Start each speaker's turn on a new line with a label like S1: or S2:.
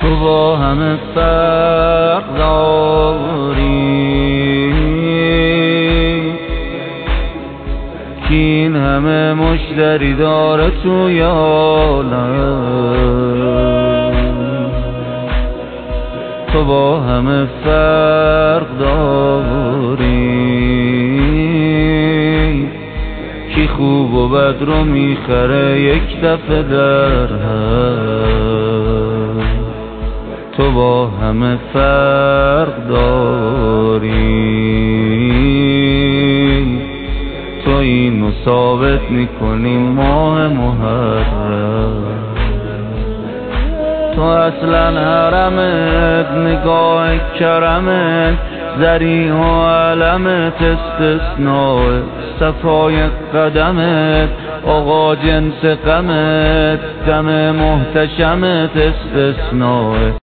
S1: تو با همه فرق داری که این همه مشتری داره توی عالم. تو با همه فرق داری کی خوب و بد رو میخره یک دفعه در هم. تو با همه فرق داری تو اینو ثابت میکنی ماه محرم. تو اصلا حرمت نگاه کرمت ذریع و علمت استثناء صفای قدمت آقا جنس غمت دم محتشمت استثناء.